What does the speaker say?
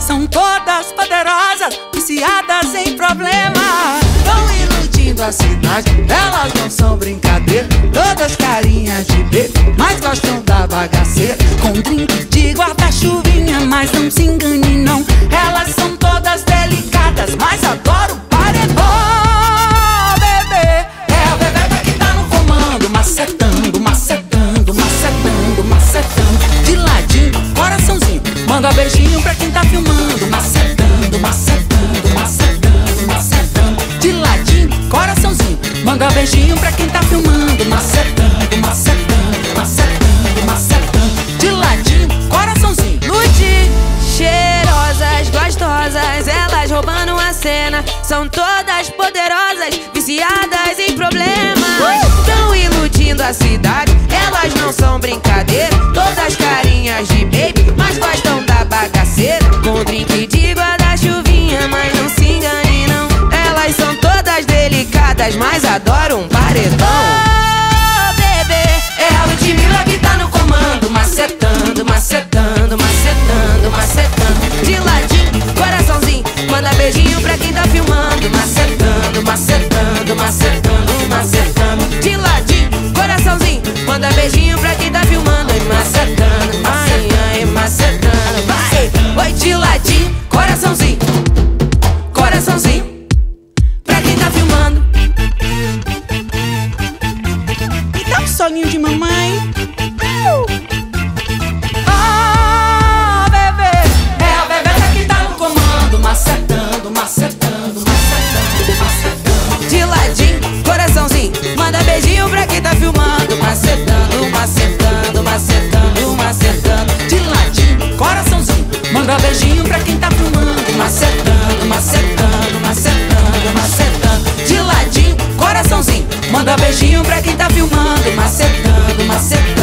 são todas poderosas, viciadas em problema. Tão iludindo a cidade, elas não são brincadeira. Todas carinhas de bebê, mas gostam da bagaceira. Com drink de guarda-chuvinha, mas não se engane não. Elas são todas delicadas, mas adoram paredão. Bebê, é o bebê que tá no comando, macetando, macetando, macetando, macetando. De ladinho, coraçãozinho, manda beijinho pra quem tá filmando. Macetando, macetando, macetando, macetando. De ladinho, coraçãozinho, manda beijinho pra quem tá filmando. Macetando, macetando, macetando, macetando. De ladinho, coraçãozinho. Lute, cheirosas, gostosas, elas roubando a cena. São todas poderosas, viciadas em problemas. Tão iludindo a cidade, elas não são brincadeira. Todas carinhas de baby, mas gostam da bagaceira. Com drink de guarda-chuvinha, mas não se engane não. Elas são todas delicadas, mas adoram um paredão. Oh, bebê, é a Ludmilla que tá no comando. Macetando, macetando, macetando, macetando. de ladinho, coraçãozinho, manda beijinho pra quem tá filmando. Macetando, macetando, macetando, macetando. De ladinho, coraçãozinho, manda beijinho pra quem tá filmando. E Macetando, ai, ai, macetando, vai. Oi, de ladinho, coraçãozinho, coraçãozinho, pra quem tá filmando. E dá um soninho de mamãe. Ah, bebê, é a bebê que tá no comando. Macetando, macetando, macetando, macetando. De ladinho, coraçãozinho, manda beijinho pra quem tá filmando. Macetando, macetando, macetando, macetando. De ladinho, coraçãozinho, manda beijinho pra quem tá filmando. Macetando, macetando, macetando, macetando. De ladinho, coraçãozinho, manda beijinho pra quem tá filmando. Macetando, macetando.